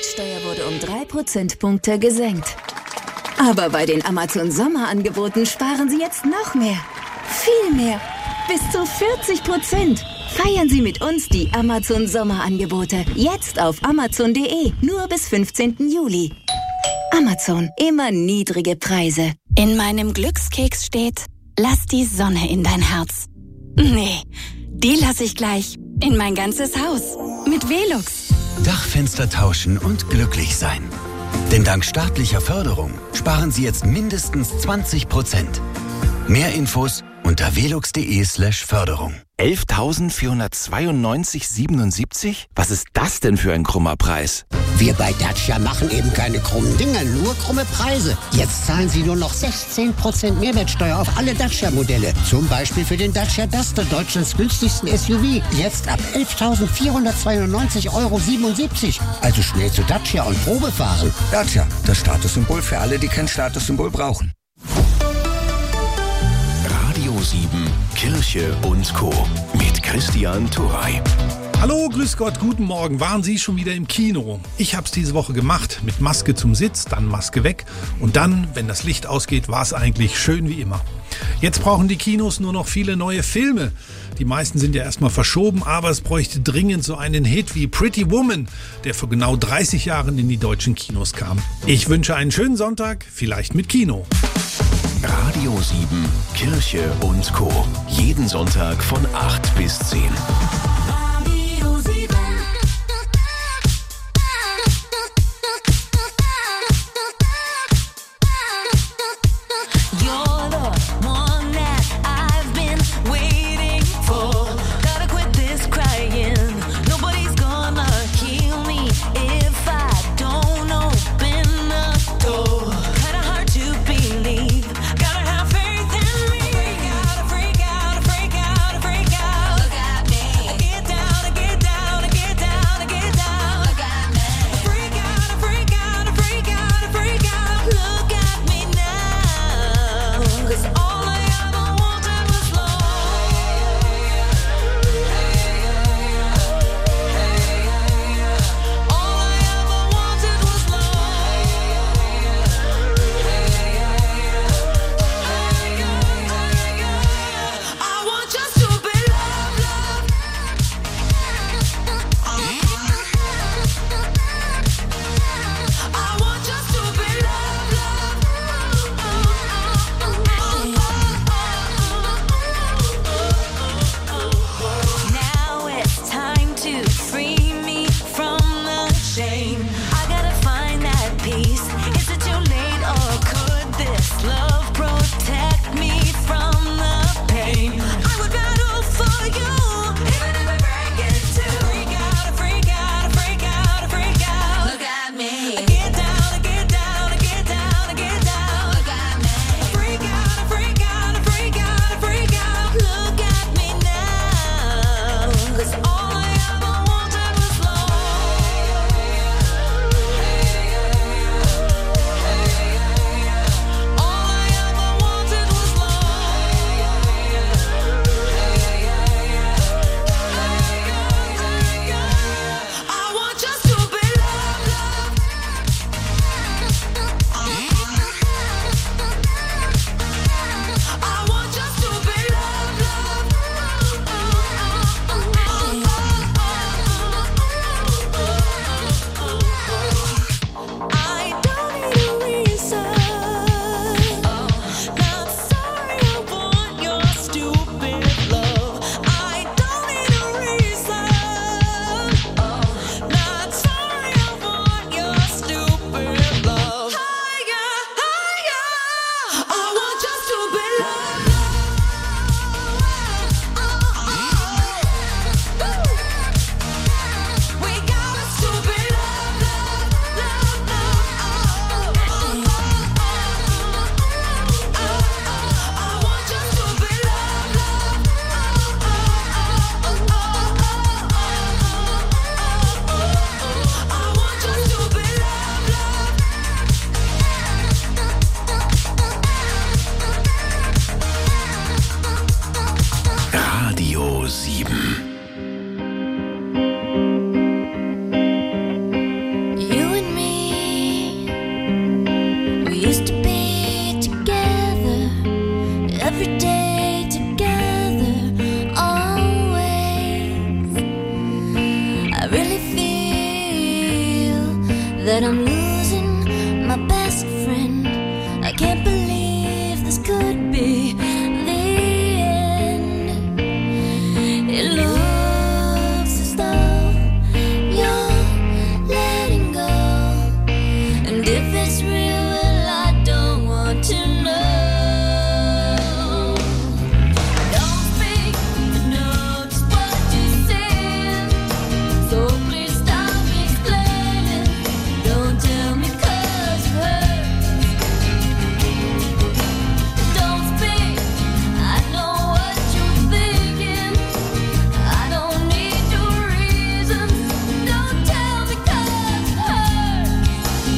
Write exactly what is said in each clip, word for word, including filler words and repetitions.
Mehrwertsteuer wurde um drei Prozentpunkte gesenkt. Aber bei den Amazon-Sommerangeboten sparen Sie jetzt noch mehr. Viel mehr. Bis zu vierzig Prozent. Feiern Sie mit uns die Amazon-Sommerangebote. Jetzt auf amazon punkt de. Nur bis fünfzehnten Juli. Amazon. Immer niedrige Preise. In meinem Glückskeks steht, lass die Sonne in dein Herz. Nee, die lasse ich gleich in mein ganzes Haus. Mit Velux. Dachfenster tauschen und glücklich sein. Denn dank staatlicher Förderung sparen Sie jetzt mindestens zwanzig Prozent. Mehr Infos unter velux punkt de slash Förderung. elftausendvierhundertzweiundneunzig Komma siebenundsiebzig? Was ist das denn für ein krummer Preis? Wir bei Dacia machen eben keine krummen Dinger, nur krumme Preise. Jetzt zahlen Sie nur noch sechzehn Prozent Mehrwertsteuer auf alle Dacia-Modelle. Zum Beispiel für den Dacia Duster, Deutschlands günstigsten S U V. Jetzt ab elftausendvierhundertzweiundneunzig Euro siebenundsiebzig. Also schnell zu Dacia und Probe fahren. Dacia, das Statussymbol für alle, die kein Statussymbol brauchen. Radio sieben, Kirche und Co. mit Christian Turey. Hallo, grüß Gott, guten Morgen. Waren Sie schon wieder im Kino? Ich hab's diese Woche gemacht. Mit Maske zum Sitz, dann Maske weg. Und dann, wenn das Licht ausgeht, war es eigentlich schön wie immer. Jetzt brauchen die Kinos nur noch viele neue Filme. Die meisten sind ja erstmal verschoben, aber es bräuchte dringend so einen Hit wie Pretty Woman, der vor genau dreißig Jahren in die deutschen Kinos kam. Ich wünsche einen schönen Sonntag, vielleicht mit Kino. Radio sieben, Kirche und Co. Jeden Sonntag von acht bis zehn. that I'm losing my best friend. I can't believe this could be the end. It looks as though you're letting go, and if it's real, well, I don't want to know. Don't speak, I know just what you're saying, so please stop explaining. Don't tell me 'cause it hurts. Don't speak, I know what you're thinking. I don't need your reasons. Don't tell me 'cause it hurts.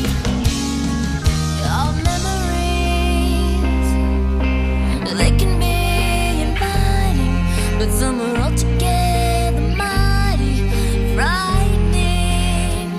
Your memories, they can be inviting, but some are altogether mighty frightening.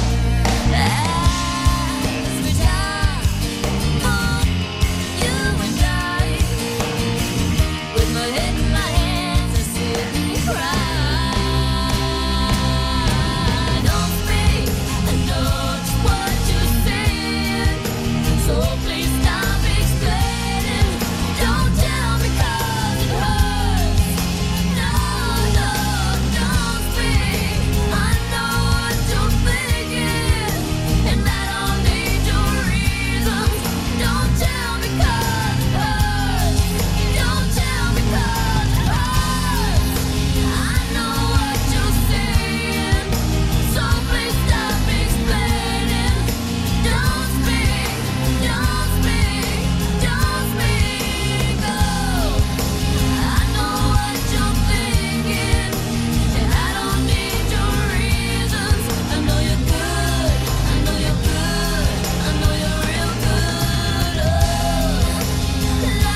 As we die for you and I, with my head in my hands, I sit and cry. Don't speak, I know just what you're saying, so please stop explaining. Don't tell me 'cause it hurts. No, no, don't speak. I know what you're thinking, and I don't need your reasons. Don't tell me 'cause it hurts. Don't tell me 'cause it hurts. I know what you're saying, so please stop explaining. Don't speak, don't speak, don't speak. Oh, I know what you're thinking, and I don't need your reasons. I know you're good, I know you're good, I know you're real good. Oh, la la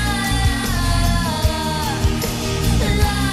la la.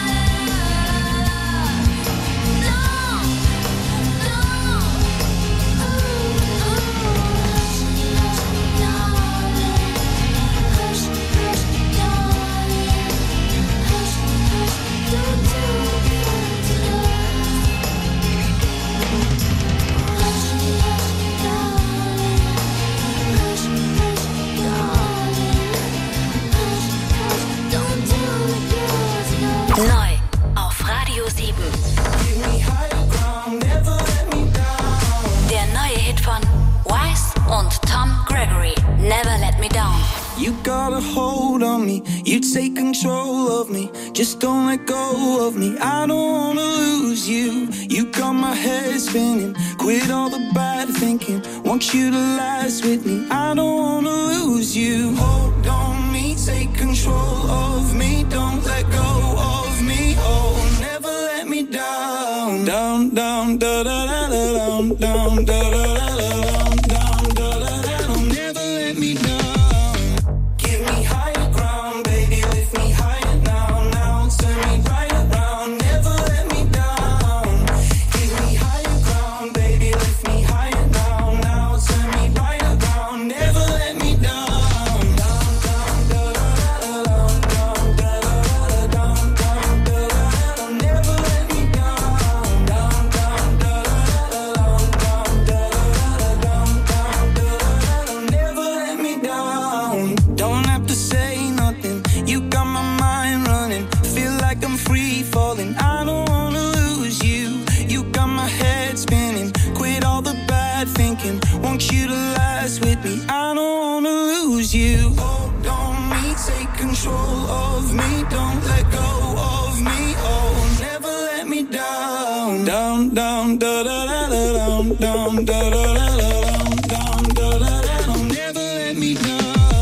Neu auf Radio sieben. Der neue Hit von Wise und Tom Gregory, Never Let Me Down. You got a hold on me, you take control of me, just don't let go of me, I don't wanna lose you. You got my head spinning, quit all the bad thinking, want you to last with me, I don't wanna lose you. Hold on me, take control of me, don't let go of me, oh, never let me down. Down, down, da da da da down, down, da da da da down, down, da da da down, never let me down. Give me higher ground, baby, lift me higher now, now, turn me right around, never let me down. Give me higher ground, baby, lift me higher now, now, turn me right around, never let me down. Down, down, da da da da down, down, da da da da down, down, da da da da, never let me down. Down, down, da da da da down, down, da da da da down, down, da da da da, never let me down. Don't have to say nothing, you got my mind running, feel like I'm free falling, I don't wanna lose you. You got my head spinning, quit all the bad thinking, want you to last with me, I don't wanna lose you. Hold on me, take control of me, don't let go of me, oh, never let me down. Down, down, da da da da down, down, da da da da down, down, da da da down, never let me down.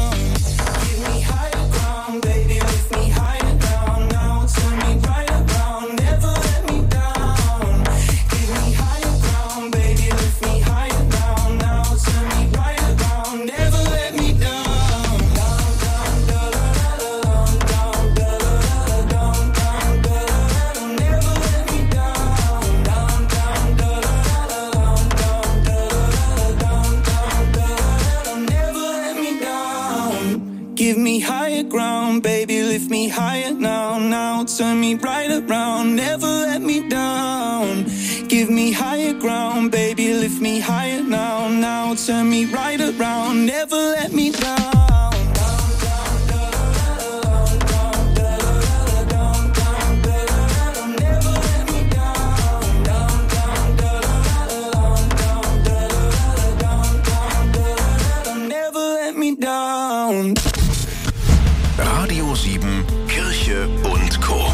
Give me higher ground, baby, lift me higher down, now, turn me right around, never let me down. Give me higher ground, baby, lift me higher down, now, turn me right around, never let me down. Down, down, da da da da down, down, da da da da down, down, da da da da, never let me down. Down, down, da da da da down, down, da da da da down, down, da da da da, never let me down. Give me higher ground, baby, lift me higher now, now, turn me right around, never let me down. Give me higher ground, baby, lift me higher now, now, turn me right around, never let me down. Down. Radio sieben, Kirche und Co.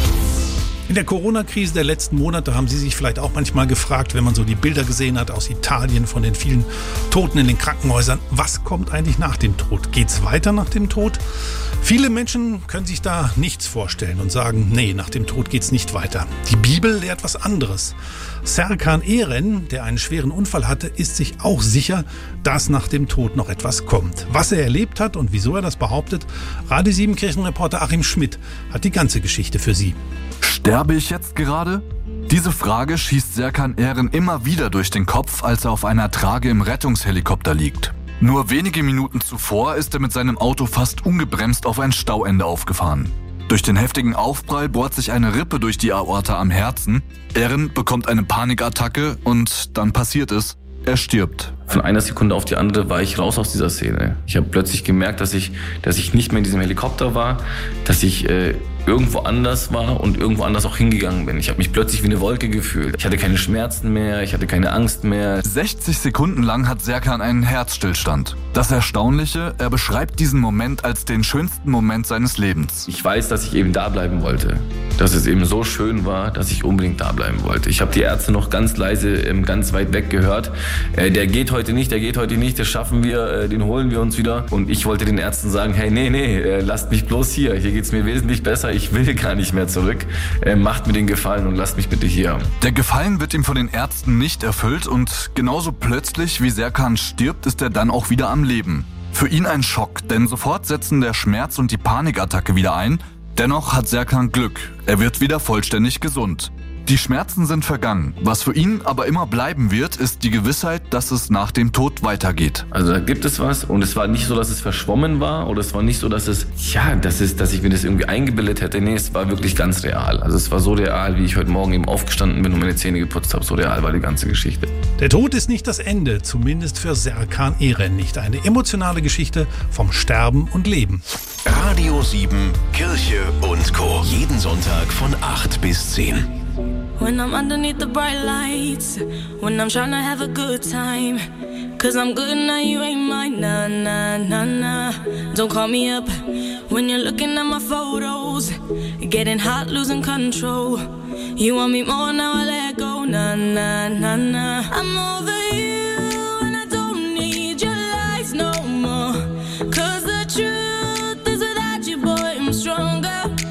In der Corona-Krise der letzten Monate haben Sie sich vielleicht auch manchmal gefragt, wenn man so die Bilder gesehen hat aus Italien von den vielen Toten in den Krankenhäusern, was kommt eigentlich nach dem Tod? Geht's weiter nach dem Tod? Viele Menschen können sich da nichts vorstellen und sagen, nee, nach dem Tod geht's nicht weiter. Die Bibel lehrt was anderes. Serkan Eren, der einen schweren Unfall hatte, ist sich auch sicher, dass nach dem Tod noch etwas kommt. Was er erlebt hat und wieso er das behauptet, Radio sieben Kirchenreporter Achim Schmidt hat die ganze Geschichte für Sie. Sterbe ich jetzt gerade? Diese Frage schießt Serkan Eren immer wieder durch den Kopf, als er auf einer Trage im Rettungshelikopter liegt. Nur wenige Minuten zuvor ist er mit seinem Auto fast ungebremst auf ein Stauende aufgefahren. Durch den heftigen Aufprall bohrt sich eine Rippe durch die Aorta am Herzen. Eren bekommt eine Panikattacke und dann passiert es. Er stirbt. Von einer Sekunde auf die andere war ich raus aus dieser Szene. Ich habe plötzlich gemerkt, dass ich, dass ich nicht mehr in diesem Helikopter war, dass ich äh, irgendwo anders war und irgendwo anders auch hingegangen bin. Ich habe mich plötzlich wie eine Wolke gefühlt. Ich hatte keine Schmerzen mehr, ich hatte keine Angst mehr. sechzig Sekunden lang hat Serkan einen Herzstillstand. Das Erstaunliche, er beschreibt diesen Moment als den schönsten Moment seines Lebens. Ich weiß, dass ich eben da bleiben wollte. Dass es eben so schön war, dass ich unbedingt da bleiben wollte. Ich habe die Ärzte noch ganz leise, ganz weit weg gehört. Äh, der geht heute nicht, der geht heute nicht, das schaffen wir, äh, den holen wir uns wieder. Und ich wollte den Ärzten sagen, hey, nee, nee, äh, lasst mich bloß hier. Hier geht's mir wesentlich besser, ich will gar nicht mehr zurück. Äh, macht mir den Gefallen und lasst mich bitte hier. Der Gefallen wird ihm von den Ärzten nicht erfüllt und genauso plötzlich wie Serkan stirbt, ist er dann auch wieder am Leben. Für ihn ein Schock, denn sofort setzen der Schmerz und die Panikattacke wieder ein. Dennoch hat Serkan Glück, er wird wieder vollständig gesund. Die Schmerzen sind vergangen. Was für ihn aber immer bleiben wird, ist die Gewissheit, dass es nach dem Tod weitergeht. Also da gibt es was und es war nicht so, dass es verschwommen war oder es war nicht so, dass es, ja, das ist, dass ich mir das irgendwie eingebildet hätte. Nee, es war wirklich ganz real. Also es war so real, wie ich heute Morgen eben aufgestanden bin und meine Zähne geputzt habe. So real war die ganze Geschichte. Der Tod ist nicht das Ende, zumindest für Serkan Eren nicht. Eine emotionale Geschichte vom Sterben und Leben. Radio sieben, Kirche und Co. Jeden Sonntag von acht bis zehn. When I'm underneath the bright lights, when I'm trying to have a good time, cause I'm good now, you ain't mine, nah, nah, nah, nah. Don't call me up when you're looking at my photos, getting hot, losing control. You want me more, now I let go, nah, nah, nah, nah. I'm over you and I don't need your lies no more, cause the truth is without you, boy, I'm stronger.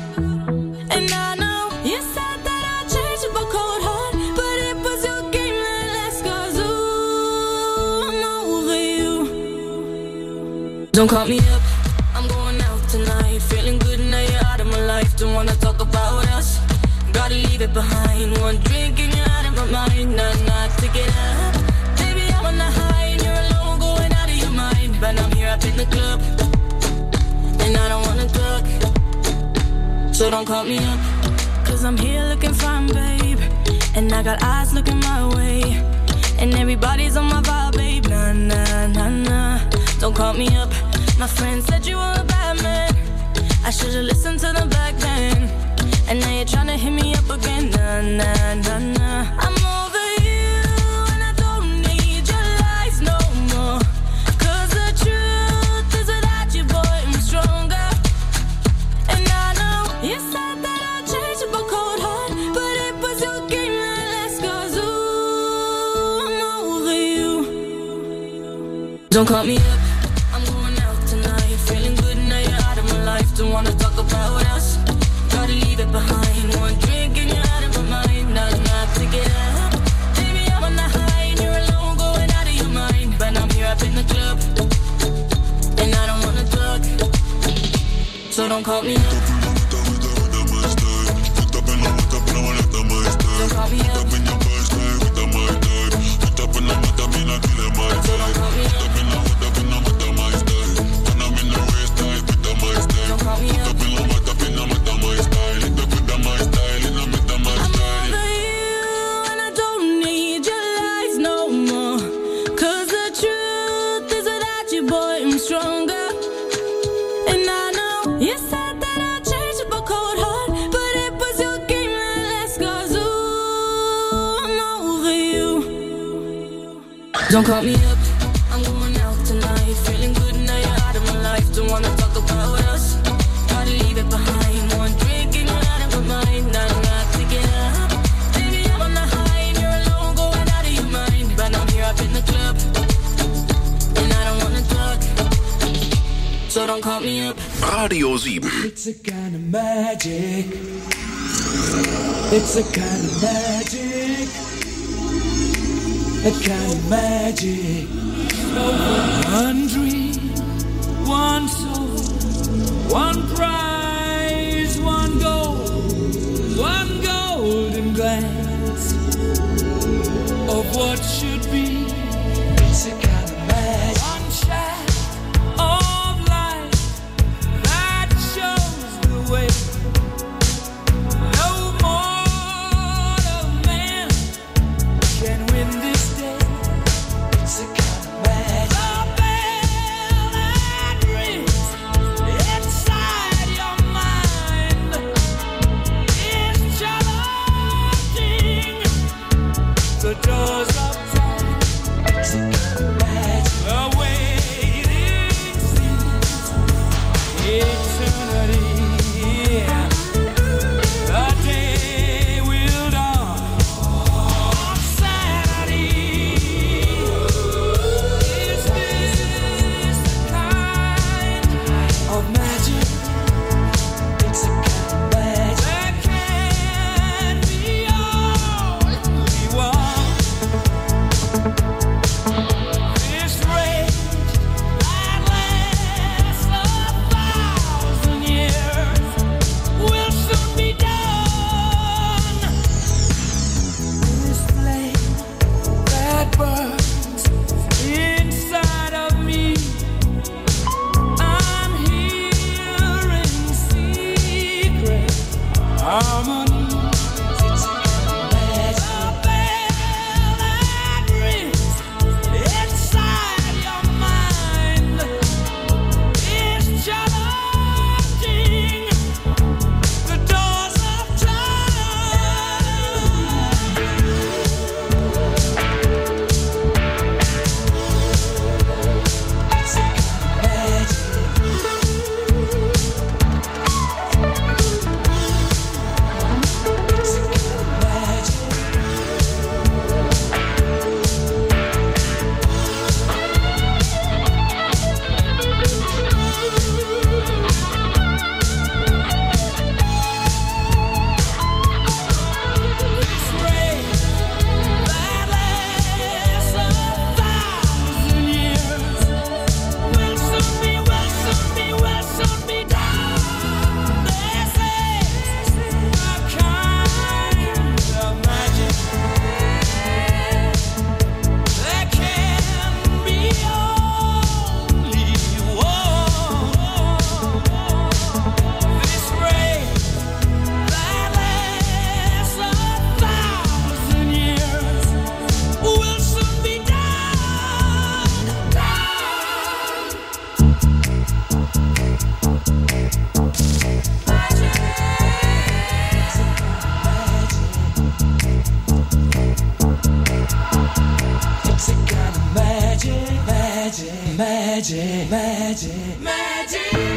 And I know you said that I'd change up a cold heart, but it was your game that last, cause ooh, I'm over you. Don't call me up, I'm going out tonight, feeling good now you're out of my life. Don't wanna talk about us, gotta leave it behind. One drink and you're out of my mind, nah, nah, take it up. Baby, I'm on the high and you're alone, going out of your mind. But I'm here up in the club, and I don't wanna talk, so don't call me up. Cause I'm here looking fine, babe, and I got eyes looking my way, and everybody's on my vibe, babe, nah, nah, nah, nah. Don't call me up, my friend said you were a bad man, I should've listened to them back then, and now you're tryna hit me up again, nah, nah, nah, nah. I'm over you, and I don't need your lies no more, cause the truth is without you, boy, I'm stronger. And I know you said that I'd change up a cold heart, but it was your game that last, cause ooh, I'm over you. Don't call me up, I'm going out tonight, feeling good now you're out of my life. Don't wanna talk about us, gotta leave it behind. One drink and you're out of my mind, nah, nah, take it up. Baby, I'm on the high and you're alone, going out of your mind. But I'm here up in the club, and I don't wanna talk, so don't call me up. Don't call me up. True. Don't call me up, I'm going out tonight. Feeling good now you're out of my life. Don't wanna talk about us, gotta leave it behind. One drink and you're out of my mind. I'm not to get up, baby I'm on the high and you're alone, going out of your mind. But I'm here up in the club, and I don't wanna talk, so don't call me up. Radio sieben. It's a kind of magic. It's a kind of magic. A kind of magic. One dream, one soul, one prize, one goal, one golden glance of what should be. It's a kind of magic. One shot of light that shows the way. No mortal man can win this day. It's a kind of magic. The bell that rings inside your mind is challenging the doors of time. It's a kind of magic. The waiting seems eternity. Yeah. The day will dawn on Saturday. Is this the kind of magic? It's a kind of magic. There can be only one. This rage that lasts a thousand years will soon be done. This flame that burns inside of me, I'm hearing secret harmonies. It's a kind of magic. The bell that rings inside your mind is challenging the doors of time. It's a kind of magic. It's a kind of magic. This rain that lasts a thousand years will soon be, will soon be, will soon be done. This is a kind of magic. There can be only one. This rain that lasts a thousand years will soon be done. It's a kind of magic, magic, magic, magic, magic.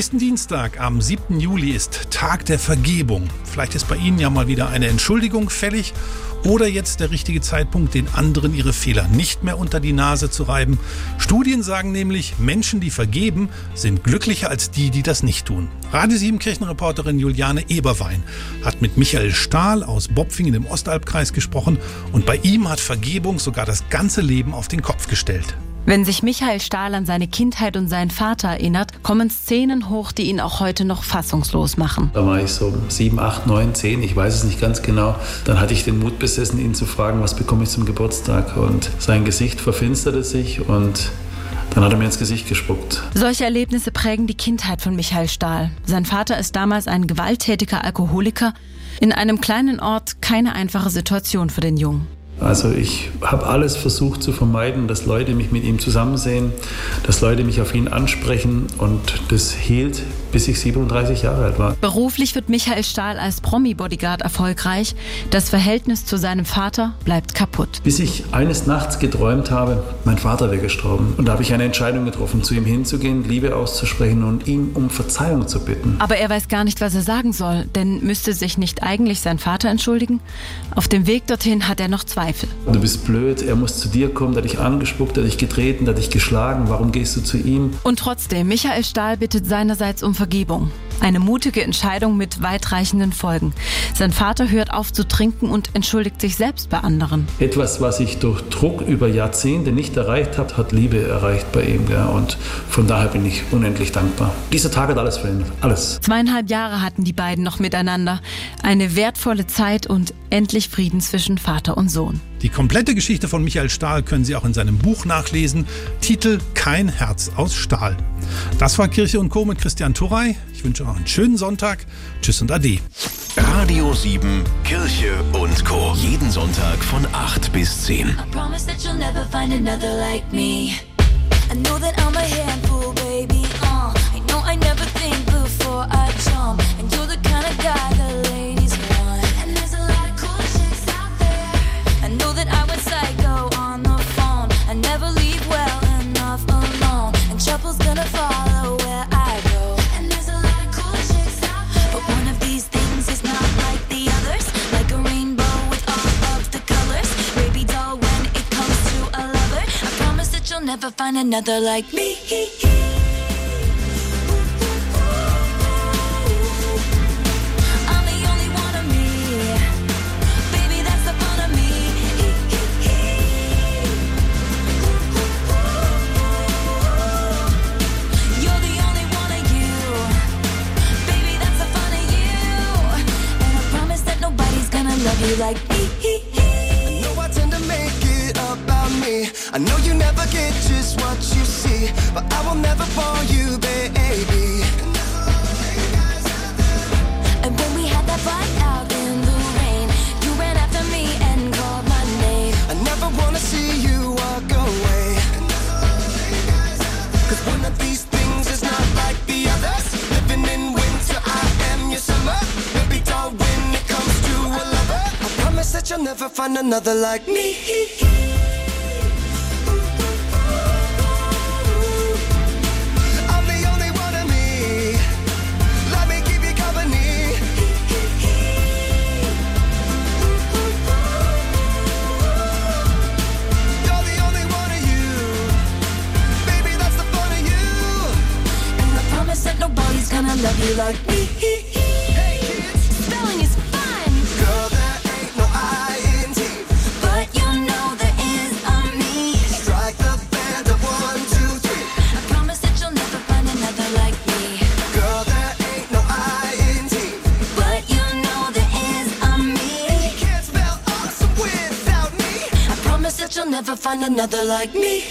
Nächsten Dienstag, am siebten Juli, ist Tag der Vergebung. Vielleicht ist bei Ihnen ja mal wieder eine Entschuldigung fällig oder jetzt der richtige Zeitpunkt, den anderen ihre Fehler nicht mehr unter die Nase zu reiben. Studien sagen nämlich, Menschen, die vergeben, sind glücklicher als die, die das nicht tun. Radio sieben Kirchenreporterin Juliane Eberwein hat mit Michael Stahl aus Bopfingen im Ostalbkreis gesprochen und bei ihm hat Vergebung sogar das ganze Leben auf den Kopf gestellt. Wenn sich Michael Stahl an seine Kindheit und seinen Vater erinnert, kommen Szenen hoch, die ihn auch heute noch fassungslos machen. Da war ich so sieben, acht, neun, zehn, ich weiß es nicht ganz genau. Dann hatte ich den Mut besessen, ihn zu fragen, was bekomme ich zum Geburtstag? Und sein Gesicht verfinsterte sich und dann hat er mir ins Gesicht gespuckt. Solche Erlebnisse prägen die Kindheit von Michael Stahl. Sein Vater ist damals ein gewalttätiger Alkoholiker. In einem kleinen Ort keine einfache Situation für den Jungen. Also ich habe alles versucht zu vermeiden, dass Leute mich mit ihm zusammen sehen, dass Leute mich auf ihn ansprechen und das hielt, bis ich siebenunddreißig Jahre alt war. Beruflich wird Michael Stahl als Promi-Bodyguard erfolgreich. Das Verhältnis zu seinem Vater bleibt kaputt. Bis ich eines Nachts geträumt habe, mein Vater wäre gestorben. Und da habe ich eine Entscheidung getroffen, zu ihm hinzugehen, Liebe auszusprechen und ihn um Verzeihung zu bitten. Aber er weiß gar nicht, was er sagen soll, denn müsste sich nicht eigentlich sein Vater entschuldigen? Auf dem Weg dorthin hat er noch Zweifel. Du bist blöd, er muss zu dir kommen, der hat dich angespuckt, der hat dich getreten, der hat dich geschlagen. Warum gehst du zu ihm? Und trotzdem, Michael Stahl bittet seinerseits um Vergebung. Eine mutige Entscheidung mit weitreichenden Folgen. Sein Vater hört auf zu trinken und entschuldigt sich selbst bei anderen. Etwas, was ich durch Druck über Jahrzehnte nicht erreicht habe, hat Liebe erreicht bei ihm. Ja, und von daher bin ich unendlich dankbar. Dieser Tag hat alles verändert. Alles. Zweieinhalb Jahre hatten die beiden noch miteinander. Eine wertvolle Zeit und endlich Frieden zwischen Vater und Sohn. Die komplette Geschichte von Michael Stahl können Sie auch in seinem Buch nachlesen. Titel Kein Herz aus Stahl. Das war Kirche und Co. mit Christian Turrey. Ich wünsche noch einen schönen Sonntag. Tschüss und Ade. Radio sieben, Kirche und Co. Jeden Sonntag von acht bis zehn. I promise that you'll never find another like me. I know that I'm a handful, baby. Uh, I know I never think before I jump. And you're the kind of guy the ladies want. And there's a lot of cool chicks out there. I know that I went psycho on the phone. I never leave well enough alone. And trouble's gonna follow where I go. And there's a lot of cool chicks out there. But one of these things is not like the others. Like a rainbow with all of the colors. Baby doll, when it comes to a lover, I promise that you'll never find another like me. I'm the only one of me. Baby, that's the fun of me. You're the only one of you. Baby, that's the fun of you. And I promise that nobody's gonna love you like me. I know I tend to make it about me. I know you never get just what you see, but I will never fall you, baby. And when we had that fight out in the rain, you ran after me and called my name. I never wanna see you walk away. Cause one of these things is not like the others. Living in winter, I am your summer. Baby doll, when it comes to a lover, I promise that you'll never find another like me. I'm the only one of me. Let me keep you company. You're the only one of you. Baby, that's the fun of you. And I promise that nobody's gonna love you like me. Hey kids, Spelling is fun, girl, there ain't no I in T. but you know there is a me. Strike the band of one, two, three. I promise that you'll never find another like me. Girl, there ain't no I in T. But you know there is a me. Can't spell awesome without me. I promise that you'll never find another like me.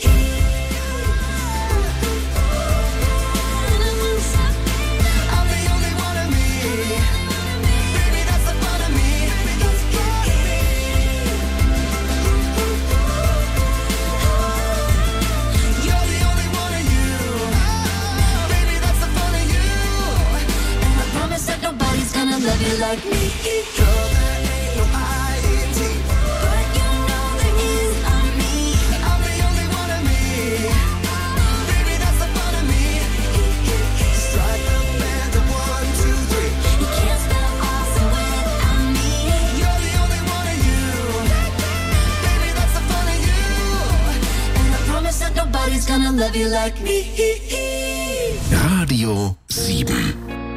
I'm the only one of me. Baby, that's the fun of me. You're the only one of you. Baby, that's the fun of you. And I promise that nobody's gonna love you like me. Girl, there ain't no I in T. But you know there is a me. I'm the only one of me. Baby, that's the fun of me. Strike love you like me. Radio sieben.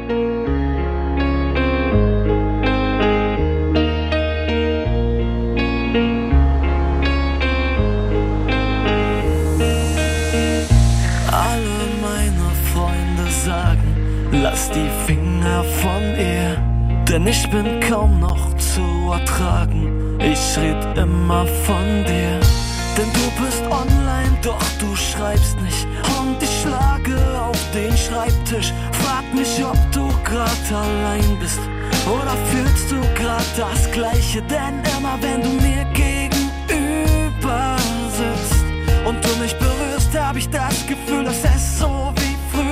Alle meine Freunde sagen, lass die Finger von ihr, denn ich bin kaum noch zu ertragen. Ich red immer von dir, denn du bist online, doch du schreibst nicht. Und ich schlage auf den Schreibtisch, frag mich, ob du grad allein bist oder fühlst du grad das Gleiche. Denn immer wenn du mir gegenüber sitzt und du mich berührst, hab ich das Gefühl, dass es so wie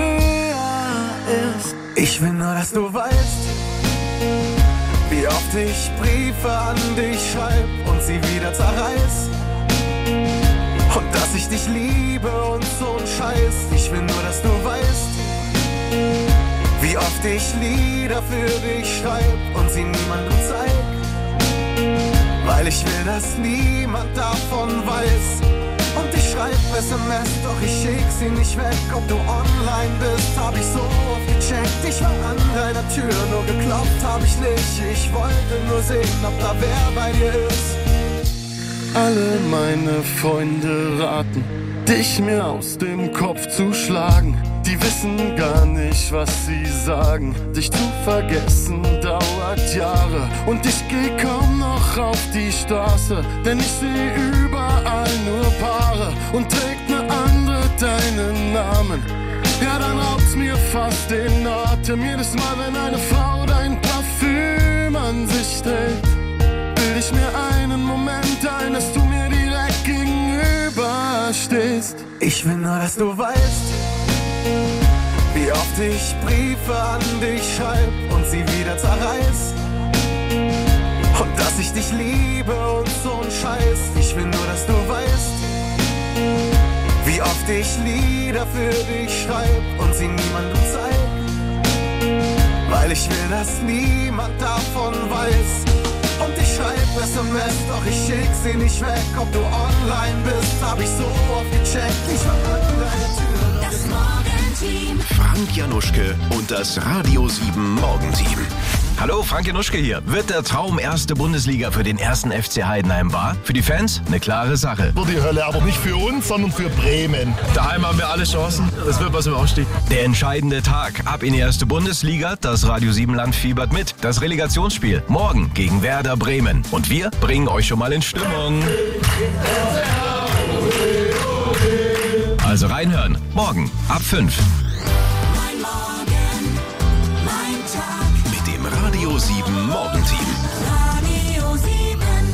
früher ist. Ich will nur, dass du weißt, wie oft ich Briefe an dich schreib und sie wieder zerreiß. Und dass ich dich liebe und so ein Scheiß. Ich will nur, dass du weißt, wie oft ich Lieder für dich schreib und sie niemandem zeig. Weil ich will, dass niemand davon weiß. Und ich schreib S M S, doch ich schick sie nicht weg. Ob du online bist, hab ich so oft gecheckt. Ich war an deiner Tür, nur geklopft hab ich nicht. Ich wollte nur sehen, ob da wer bei dir ist. Alle meine Freunde raten, dich mir aus dem Kopf zu schlagen. Die wissen gar nicht, was sie sagen. Dich zu vergessen dauert Jahre. Und ich geh kaum noch auf die Straße, denn ich seh überall nur Paare. Und trägt ne andere deinen Namen, ja dann raubt's mir fast den Atem. Jedes Mal, wenn eine Frau dein Parfüm an sich trägt, bild ich mir einen Moment ein, dass du mir direkt gegenüber stehst. Ich will nur, dass du weißt, wie oft ich Briefe an dich schreib und sie wieder zerreiß. Und dass ich dich liebe und so ein Scheiß. Ich will nur, dass du weißt, wie oft ich Lieder für dich schreib und sie niemandem zeig. Weil ich will, dass niemand davon weiß. Und ich schreib S M S, doch ich schick sie nicht weg. Ob du online bist, hab ich so oft gecheckt. Ich war an deine Tür. Das Morgenteam. Frank Januschke und das Radio sieben Morgenteam. Hallo, Frank Januschke hier. Wird der Traum erste Bundesliga für den ersten F C Heidenheim wahr? Für die Fans eine klare Sache. Wird die Hölle, aber nicht für uns, sondern für Bremen. Daheim haben wir alle Chancen. Das wird was im Aufstieg. Der entscheidende Tag. Ab in die erste Bundesliga. Das Radio sieben Land fiebert mit. Das Relegationsspiel. Morgen gegen Werder Bremen. Und wir bringen euch schon mal in Stimmung. Also reinhören. Morgen ab fünf. Radio sieben Morgenteam. Radio sieben.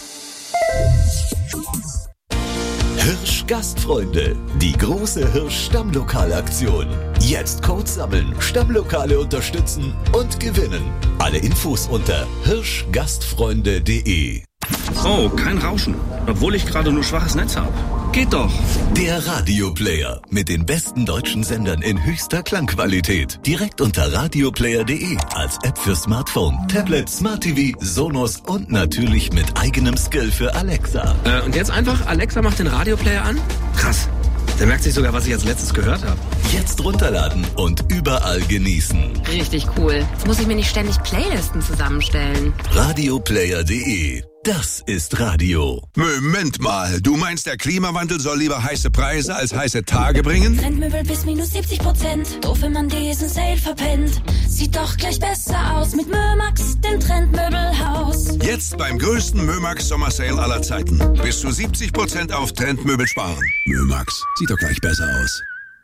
Hirsch Gastfreunde, die große Hirsch Stammlokalaktion. Jetzt Codes sammeln, Stammlokale unterstützen und gewinnen. Alle Infos unter hirsch gastfreunde punkt de. Oh, kein Rauschen, obwohl ich gerade nur schwaches Netz habe. Geht doch. Der Radioplayer mit den besten deutschen Sendern in höchster Klangqualität. Direkt unter radioplayer punkt de als App für Smartphone, Tablet, Smart T V, Sonos und natürlich mit eigenem Skill für Alexa. Äh, und jetzt einfach, Alexa macht den Radioplayer an? Krass. Der merkt sich sogar, was ich als letztes gehört habe. Jetzt runterladen und überall genießen. Richtig cool. Jetzt muss ich mir nicht ständig Playlisten zusammenstellen. radioplayer punkt de. Das ist Radio. Moment mal, du meinst, der Klimawandel soll lieber heiße Preise als heiße Tage bringen? Trendmöbel bis minus siebzig Prozent. Doof, wenn man diesen Sale verpennt. Sieht doch gleich besser aus mit Mömax, dem Trendmöbelhaus. Jetzt beim größten Mömax Sommersale aller Zeiten. Bis zu siebzig Prozent auf Trendmöbel sparen. Mömax, sieht doch gleich besser aus.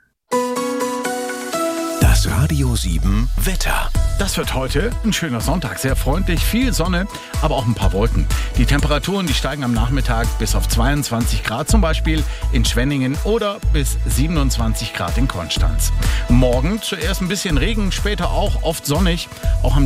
Das Radio sieben Wetter. Das wird heute ein schöner Sonntag, sehr freundlich, viel Sonne, aber auch ein paar Wolken. Die Temperaturen, die steigen am Nachmittag bis auf zweiundzwanzig Grad, zum Beispiel in Schwenningen, oder bis siebenundzwanzig Grad in Konstanz. Morgen zuerst ein bisschen Regen, später auch oft sonnig, auch am